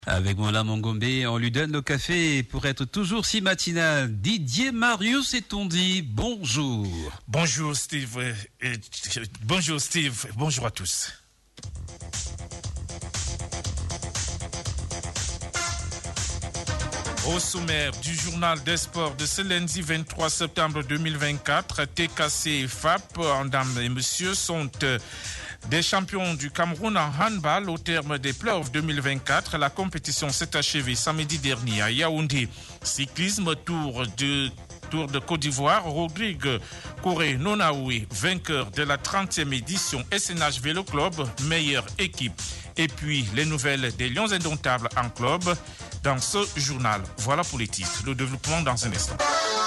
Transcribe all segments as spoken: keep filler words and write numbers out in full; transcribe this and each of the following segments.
Avec Mola Mongombe, on lui donne le café pour être toujours si matinal. Didier Marius et on dit bonjour. Bonjour Steve, euh, bonjour Steve, bonjour à tous. Au sommaire du journal des sports de ce lundi vingt-trois septembre deux mille vingt-quatre, T K C et F A P, mesdames et messieurs, sont des champions du Cameroun en handball au terme des playoffs deux mille vingt-quatre. La compétition s'est achevée samedi dernier à Yaoundé. Cyclisme, tour de, tour de Côte d'Ivoire, Rodrigue Coré Nonaoui, vainqueur de la trentième édition S N H Vélo Club, meilleure équipe. Et puis les nouvelles des Lions Indomptables en club dans ce journal. Voilà pour les titres. Le développement dans un instant.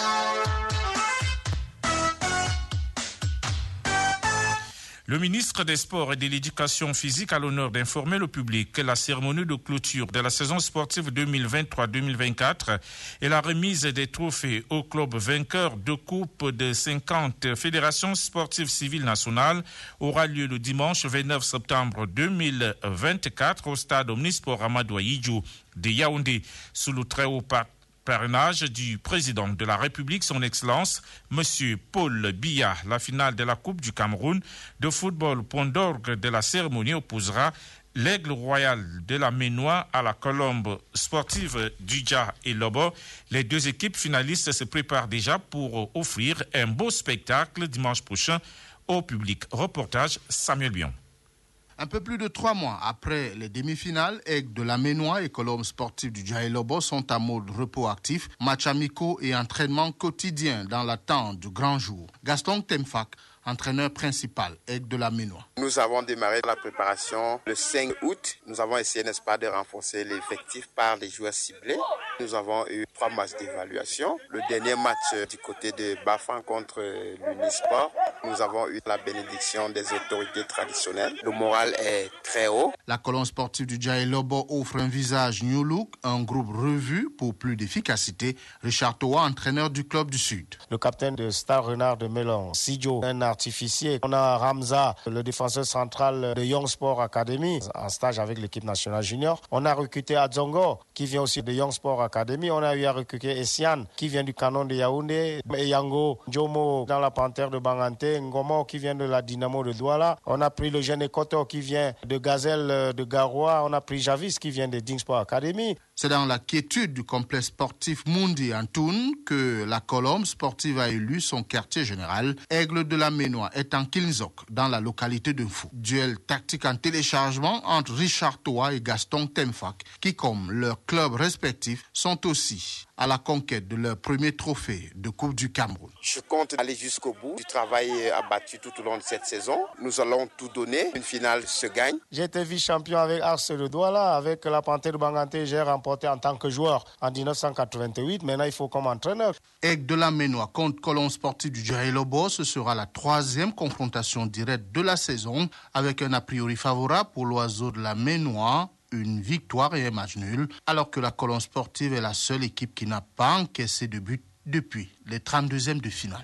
Le ministre des Sports et de l'Éducation physique a l'honneur d'informer le public que la cérémonie de clôture de la saison sportive deux mille vingt-trois deux mille vingt-quatre et la remise des trophées au club vainqueur de coupe de cinquante fédérations sportives civiles nationales aura lieu le dimanche vingt-neuf septembre deux mille vingt-quatre au stade Omnisport Amadou Ahidjo de Yaoundé sous le très haut parrainage du président de la République, son Excellence, M. Paul Biya. La finale de la Coupe du Cameroun de football, point d'orgue de la cérémonie, opposera l'Aigle Royal de la Ménois à la Colombe sportive du Dja et Lobo. Les deux équipes finalistes se préparent déjà pour offrir un beau spectacle dimanche prochain au public. Reportage Samuel Bion. Un peu plus de trois mois après les demi-finales, Aigle de la Ménois et Colombe sportive du Dja et Lobo sont en mode repos actif, matchs amicaux et entraînement quotidien dans l'attente du grand jour. Gaston Temfak, entraîneur principal, Aigle de la Ménois. Nous avons démarré la préparation le cinq août. Nous avons essayé, n'est-ce pas, de renforcer l'effectif par les joueurs ciblés. Nous avons eu trois matchs d'évaluation. Le dernier match du côté de Bafan contre l'Unisport, nous avons eu la bénédiction des autorités traditionnelles. Le moral est très haut. La colonne sportive du Dja et Lobo offre un visage new look, un groupe revu pour plus d'efficacité. Richard Toa, entraîneur du club du Sud. Le capitaine de Star Renard de Mélan, Sidjo, un artificier. On a Ramza, le défenseur central de Young Sport Academy, en stage avec l'équipe nationale junior. On a recruté Adzongo, qui vient aussi de Young Sport Academy. On a eu à recruter Essian, qui vient du Canon de Yaoundé. Eyango, Jomo, dans la Panthère de Bangante. Ngomo, qui vient de la Dynamo de Douala. On a pris le jeune Ekoto, qui vient de Gazelle de Garoua. On a pris Javis, qui vient de Ding Sport Academy. C'est dans la quiétude du complexe sportif Mundi Antoun que la Colombe sportive a élu son quartier général. Aigle de la Ménois est en Kilnzok, dans la localité de Fou. Duel tactique en téléchargement entre Richard Toa et Gaston Temfak, qui, comme leurs clubs respectifs, sont aussi à la conquête de leur premier trophée de Coupe du Cameroun. Je compte aller jusqu'au bout du travail abattu tout au long de cette saison. Nous allons tout donner. Une finale se gagne. J'ai été vice-champion avec Ars de Douala, avec la Panthère de Bangante. J'ai remporté en tant que joueur en dix-neuf cent quatre-vingt-huit. Maintenant, il faut comme entraîneur. Aigle de la Ménois contre Colombe sportif du Dja et Lobo, ce sera la troisième confrontation directe de la saison, avec un a priori favorable pour l'oiseau de la Ménois. Une victoire et un match nul, alors que la Colombe sportive est la seule équipe qui n'a pas encaissé de but depuis les trente-deuxièmes de finale.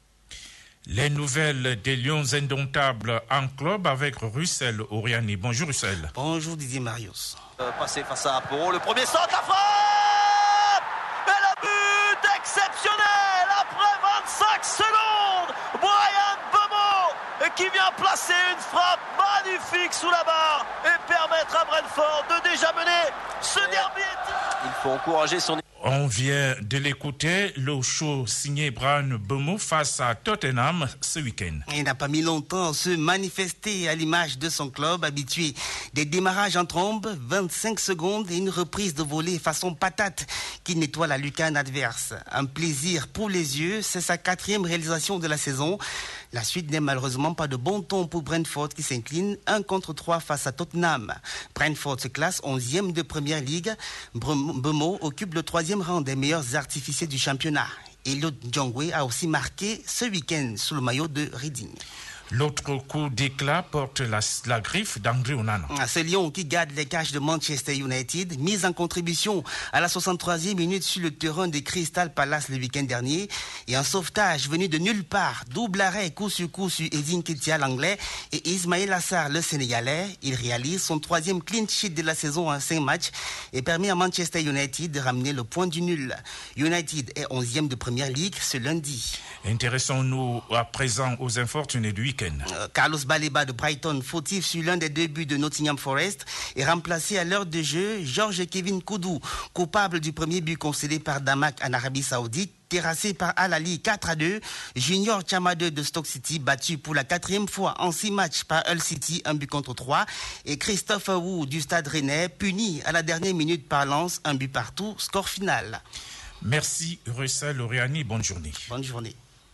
Les nouvelles des Lions Indomptables en club avec Russell Oriani. Bonjour Russell. Bonjour Didier Marius. Euh, passé face à Aporo, le premier centre, la frappe! Et le but exceptionnel après vingt-cinq secondes! Brian Bemo qui vient placer une frappe magnifique sous la barre et permettre à Brentford de déjà mener ce derby. Il faut encourager son... On vient de l'écouter, le show signé Brian Bemo face à Tottenham ce week-end. Il n'a pas mis longtemps à se manifester à l'image de son club habitué. Des démarrages en trombe, vingt-cinq secondes et une reprise de volée façon patate qui nettoie la lucarne adverse. Un plaisir pour les yeux, c'est sa quatrième réalisation de la saison. La suite n'est malheureusement pas de bon ton pour Brentford qui s'incline un contre trois face à Tottenham. Brentford se classe onzième de Première Ligue. Bemo occupe le troisième rang des meilleurs artificiers du championnat. Elliot Jongwe a aussi marqué ce week-end sous le maillot de Reading. L'autre coup d'éclat porte la, la griffe d'André Onana. C'est Lyon qui garde les cages de Manchester United, mise en contribution à la soixante-troisième minute sur le terrain de Crystal Palace le week-end dernier. Et un sauvetage venu de nulle part, double arrêt coup sur coup sur Edin Ketia l'anglais et Ismail Assar le sénégalais. Il réalise son troisième clean sheet de la saison en cinq matchs et permet à Manchester United de ramener le point du nul. United est onzième de Première Ligue ce lundi. Intéressons-nous à présent aux infortunés du week-end. Euh, Carlos Baleba de Brighton, fautif sur l'un des deux buts de Nottingham Forest, est remplacé à l'heure de jeu. Georges Kevin Koudou, coupable du premier but concédé par Damak en Arabie Saoudite, terrassé par Al-Ali quatre à deux. Junior Chamade de Stoke City, battu pour la quatrième fois en six matchs par Hull City, un but contre trois. Et Christophe Wu du Stade Rennais, puni à la dernière minute par Lens, un but partout, score final. Merci Russell Lauréani, bonne journée. Bonne journée.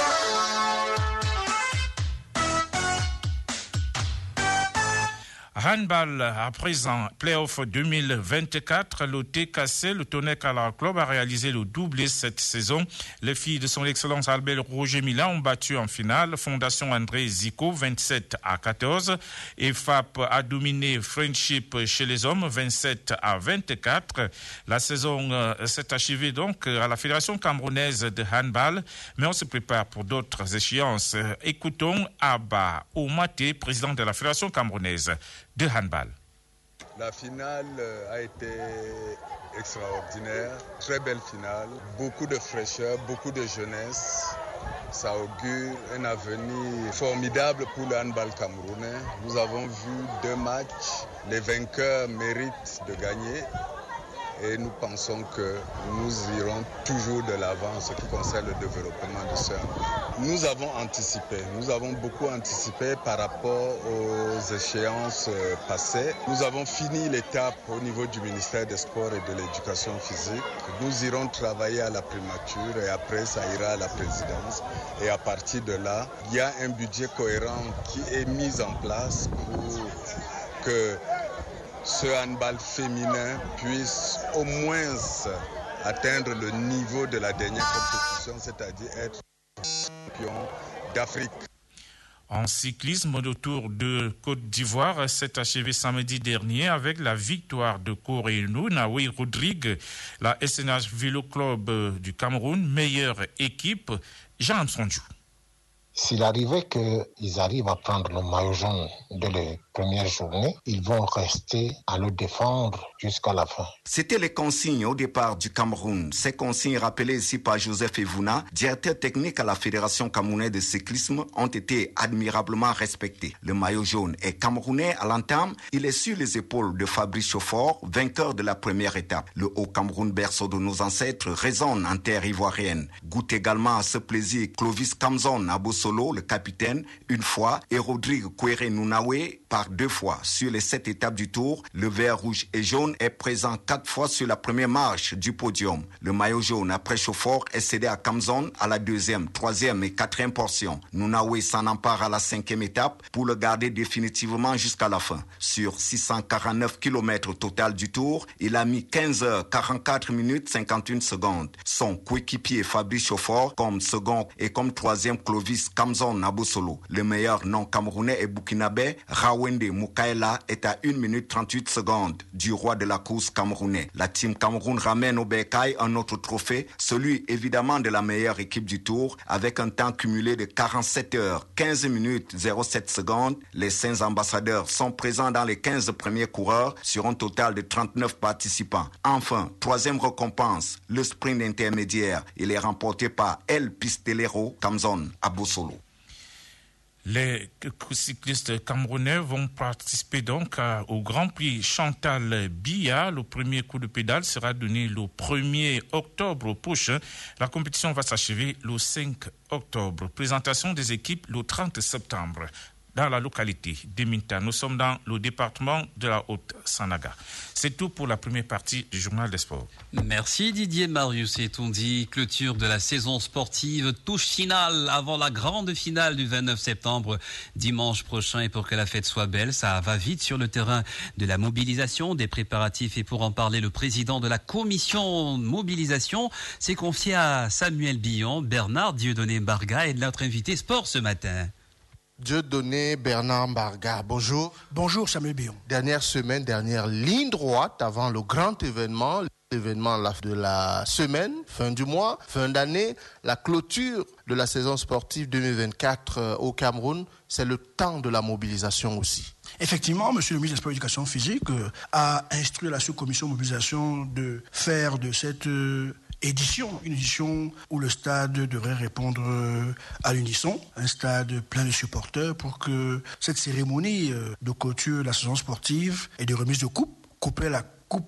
Handball à présent, playoff deux mille vingt-quatre, le T K C, le Tonnerre Color Club, a réalisé le doublé cette saison. Les filles de son excellence Albert Roger Milan ont battu en finale Fondation André Zico vingt-sept à quatorze et F A P a dominé Friendship chez les hommes vingt-sept à vingt-quatre. La saison euh, s'est achevée donc à la Fédération camerounaise de handball, mais on se prépare pour d'autres échéances. Écoutons Abba Oumaté, président de la Fédération camerounaise de handball. La finale a été extraordinaire, très belle finale, beaucoup de fraîcheur, beaucoup de jeunesse. Ça augure un avenir formidable pour le handball camerounais. Nous avons vu deux matchs, les vainqueurs méritent de gagner. Et nous pensons que nous irons toujours de l'avant en ce qui concerne le développement de ce handball. Nous avons anticipé, nous avons beaucoup anticipé par rapport aux échéances passées. Nous avons fini l'étape au niveau du ministère des Sports et de l'Éducation physique. Nous irons travailler à la primature et après ça ira à la présidence. Et à partir de là, il y a un budget cohérent qui est mis en place pour que ce handball féminin puisse au moins atteindre le niveau de la dernière compétition, c'est-à-dire être champion d'Afrique. En cyclisme, le Tour de Côte d'Ivoire s'est achevé samedi dernier avec la victoire de Corénou, Naoui Rodrigue, la S N H Vélo Club du Cameroun, meilleure équipe, Jean Sonjou. S'il arrivait qu'ils arrivent à prendre le maillot jaune de la première journée, ils vont rester à le défendre jusqu'à la fin. C'était les consignes au départ du Cameroun. Ces consignes rappelées ici par Joseph Evouna, directeur technique à la Fédération camerounaise de cyclisme, ont été admirablement respectées. Le maillot jaune est camerounais à l'entame. Il est sur les épaules de Fabrice Chauffort, vainqueur de la première étape. Le Haut-Cameroun, berceau de nos ancêtres, résonne en terre ivoirienne. Goûte également à ce plaisir Clovis Kamzon à Bossolo, le capitaine, une fois, et Rodrigue Kouéré Nounaoué par deux fois. Sur les sept étapes du Tour, le vert, rouge et jaune est présent quatre fois sur la première marche du podium. Le maillot jaune après Chauffort est cédé à Kamzon à la deuxième, troisième et quatrième portion. Nounaoué s'en empare à la cinquième étape pour le garder définitivement jusqu'à la fin. Sur six cent quarante-neuf kilomètres total du Tour, il a mis quinze heures quarante-quatre minutes cinquante et une secondes. Son coéquipier Fabrice Chauffort comme second et comme troisième Clovis Kamzon à Bossolo. Le meilleur non camerounais et burkinabé, Rawende Moukaela, est à une minute trente-huit secondes du roi de la course camerounais. La team Cameroun ramène au Bercail un autre trophée, celui évidemment de la meilleure équipe du Tour, avec un temps cumulé de quarante-sept heures, quinze minutes zéro sept secondes. Les cinq ambassadeurs sont présents dans les quinze premiers coureurs sur un total de trente-neuf participants. Enfin, troisième récompense, le sprint intermédiaire. Il est remporté par El Pistolero Kamzon à Bossolo. Les cyclistes camerounais vont participer donc à, au Grand Prix Chantal Biya. Le premier coup de pédale sera donné le premier octobre prochain. La compétition va s'achever le cinq octobre. Présentation des équipes le trente septembre. Dans la localité d'Eminta. Nous sommes dans le département de la Haute-Sanaga. C'est tout pour la première partie du Journal des Sports. Merci Didier Marius. Et on dit clôture de la saison sportive, touche finale avant la grande finale du vingt-neuf septembre, dimanche prochain. Et pour que la fête soit belle, ça va vite sur le terrain de la mobilisation, des préparatifs. Et pour en parler, le président de la commission mobilisation s'est confié à Samuel Billon, Bernard Dieudonné Barga et notre invité sport ce matin. Dieudonné Bernard Mbarga, bonjour. Bonjour Samuel Bion. Dernière semaine, dernière ligne droite avant le grand événement, l'événement de la semaine, fin du mois, fin d'année, la clôture de la saison sportive deux mille vingt-quatre au Cameroun, c'est le temps de la mobilisation aussi. Effectivement, monsieur le ministre des Sports et de l'Éducation physique euh, a instruit la sous-commission mobilisation de faire de cette euh, édition, une édition où le stade devrait répondre euh, à l'unisson, un stade plein de supporters pour que cette cérémonie euh, de clôture de la saison sportive et de remise de coupe, couplée à la coupe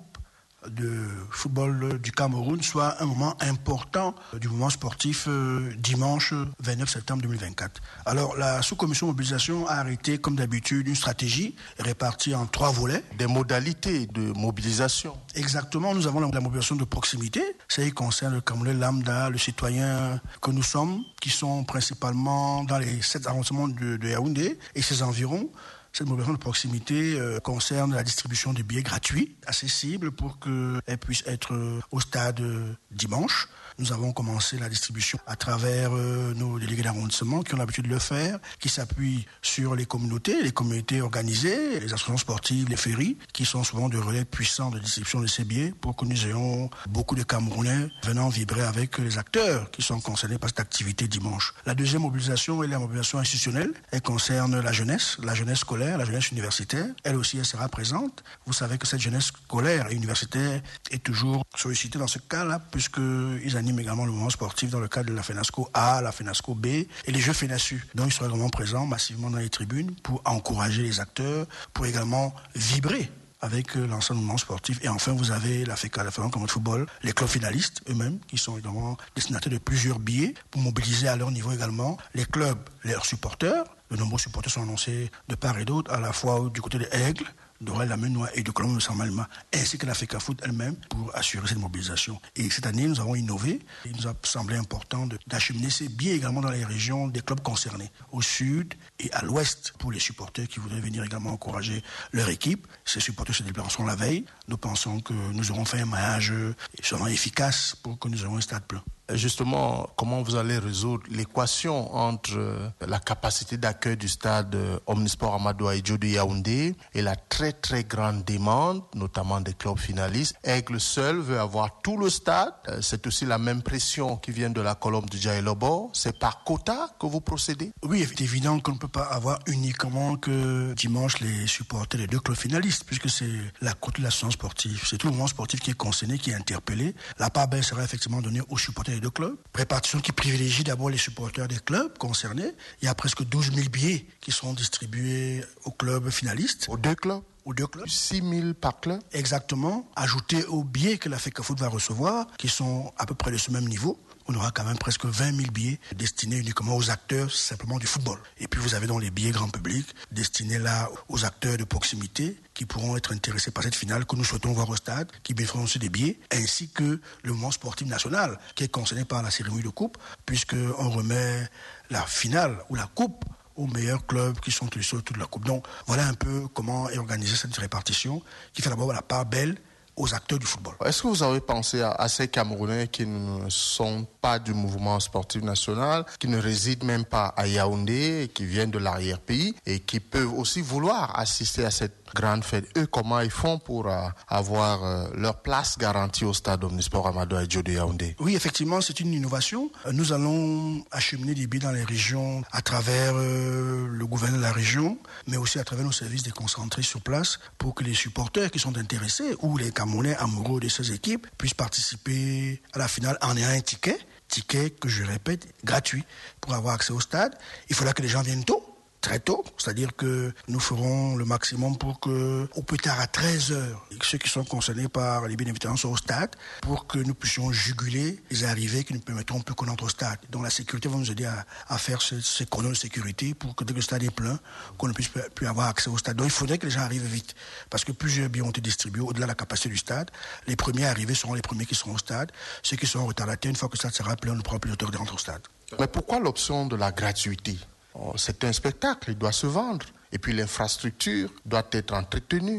de football du Cameroun, soit un moment important du mouvement sportif euh, dimanche vingt-neuf septembre deux mille vingt-quatre. Alors la sous-commission mobilisation a arrêté comme d'habitude une stratégie répartie en trois volets. Des modalités de mobilisation. Exactement, nous avons la, la mobilisation de proximité, ça qui concerne le Camerounais lambda, le citoyen que nous sommes, qui sont principalement dans les sept arrondissements de, de Yaoundé et ses environs. Cette mobilisation de proximité euh, concerne la distribution de billets gratuits, accessibles pour qu'elles puissent être euh, au stade euh, dimanche. Nous avons commencé la distribution à travers euh, nos délégués d'arrondissement qui ont l'habitude de le faire, qui s'appuient sur les communautés, les communautés organisées, les associations sportives, les ferries, qui sont souvent de relais puissants de distribution de ces billets pour que nous ayons beaucoup de Camerounais venant vibrer avec les acteurs qui sont concernés par cette activité dimanche. La deuxième mobilisation est la mobilisation institutionnelle. Elle concerne la jeunesse, la jeunesse scolaire, la jeunesse universitaire. Elle aussi, elle sera présente. Vous savez que cette jeunesse scolaire et universitaire est toujours sollicitée dans ce cas-là, puisqu'ils animent également le mouvement sportif dans le cadre de la FENASCO A, la FENASCO B et les Jeux FENASU. Donc ils seront également présents massivement dans les tribunes pour encourager les acteurs, pour également vibrer avec l'ensemble du mouvement sportif. Et enfin, vous avez la FECA, la Fédération de football, les clubs finalistes eux-mêmes, qui sont également destinataires de plusieurs billets, pour mobiliser à leur niveau également les clubs, leurs supporters. De nombreux supporters sont annoncés de part et d'autre, à la fois du côté des Aigles, d'Orel Lamenois et de Colombe de Saint-Malma, ainsi que la FECA Foot elle-même, pour assurer cette mobilisation. Et cette année, nous avons innové. Il nous a semblé important de, d'acheminer ces billets également dans les régions des clubs concernés, au sud et à l'ouest, pour les supporters qui voudraient venir également encourager leur équipe. Ces supporters se déplaceront la veille. Nous pensons que nous aurons fait un maillage sûrement efficace pour que nous ayons un stade plein. Justement, comment vous allez résoudre l'équation entre la capacité d'accueil du stade Omnisport Amadou Ahidjo de Yaoundé et la très très grande demande, notamment des clubs finalistes? Aigle seul veut avoir tout le stade. C'est aussi la même pression qui vient de la colombe de Djaïlobo. C'est par quota que vous procédez? Oui, c'est évident qu'on ne peut pas avoir uniquement que dimanche les supporters des deux clubs finalistes, puisque c'est la quota de la saison sportive. C'est tout le mouvement sportif qui est concerné, qui est interpellé. La part belle sera effectivement donnée aux supporters des deux clubs. Répartition qui privilégie d'abord les supporters des clubs concernés. Il y a presque douze mille billets qui seront distribués aux clubs finalistes. Aux deux clubs? Aux deux clubs. six mille par club? Exactement. Ajoutés aux billets que la FECA Foot va recevoir, qui sont à peu près de ce même niveau. On aura quand même presque vingt mille billets destinés uniquement aux acteurs simplement du football. Et puis vous avez donc les billets grand public destinés là aux acteurs de proximité qui pourront être intéressés par cette finale que nous souhaitons voir au stade, qui bénéficieront aussi des billets, ainsi que le mouvement sportif national qui est concerné par la cérémonie de coupe, puisqu'on remet la finale ou la coupe aux meilleurs clubs qui sont sur toute la coupe. Donc voilà un peu comment est organisée cette répartition qui fait d'abord la part belle aux acteurs du football. Est-ce que vous avez pensé à, à ces Camerounais qui ne sont pas du mouvement sportif national, qui ne résident même pas à Yaoundé, qui viennent de l'arrière-pays et qui peuvent aussi vouloir assister à cette grande fête? Eux, comment ils font pour euh, avoir euh, leur place garantie au stade Omnisport Amadou Ahidjo de Yaoundé? Oui, effectivement, c'est une innovation. Nous allons acheminer des billets dans les régions à travers euh, le gouverneur de la région, mais aussi à travers nos services déconcentrés sur place pour que les supporters qui sont intéressés ou les Camerounais amoureux de ces équipes puissent participer à la finale en ayant un ticket. Ticket que je répète, gratuit pour avoir accès au stade. Il faudra que les gens viennent tôt, très tôt, c'est-à-dire que nous ferons le maximum pour que, au plus tard à treize heures, ceux qui sont concernés par les bénéficiaires soient au stade, pour que nous puissions juguler les arrivées qui nous permettront plus qu'on entre au stade. Donc la sécurité va nous aider à, à faire ce, ces chronos de sécurité pour que dès que le stade est plein, qu'on ne puisse plus avoir accès au stade. Donc il faudrait que les gens arrivent vite, parce que plusieurs billets ont été distribués au-delà de la capacité du stade. Les premiers arrivés seront les premiers qui seront au stade. Ceux qui seront retardataires, une fois que le stade sera plein, on ne pourra plus le temps de rentrer au stade. Mais pourquoi l'option de la gratuité? C'est un spectacle, il doit se vendre. Et puis l'infrastructure doit être entretenue.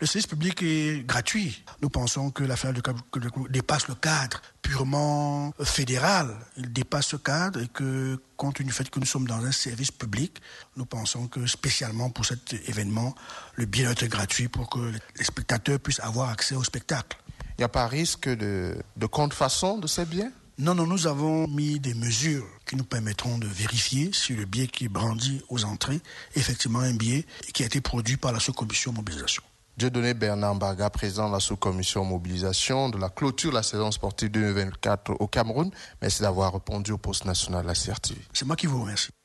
Le service public est gratuit. Nous pensons que la finale de Cameroun dépasse le cadre purement fédéral. Il dépasse ce cadre et que, compte tenu du fait que nous sommes dans un service public, nous pensons que spécialement pour cet événement, le billet doit être gratuit pour que les spectateurs puissent avoir accès au spectacle. Il n'y a pas risque de, de contrefaçon de ces billets ? Non, non, nous avons mis des mesures qui nous permettront de vérifier si le billet qui est brandi aux entrées est effectivement un billet qui a été produit par la sous-commission mobilisation. Dieudonné Bernard Mbaga, président de la sous-commission mobilisation de la clôture de la saison sportive deux mille vingt-quatre au Cameroun. Merci d'avoir répondu au poste national de la C R T V. C'est moi qui vous remercie.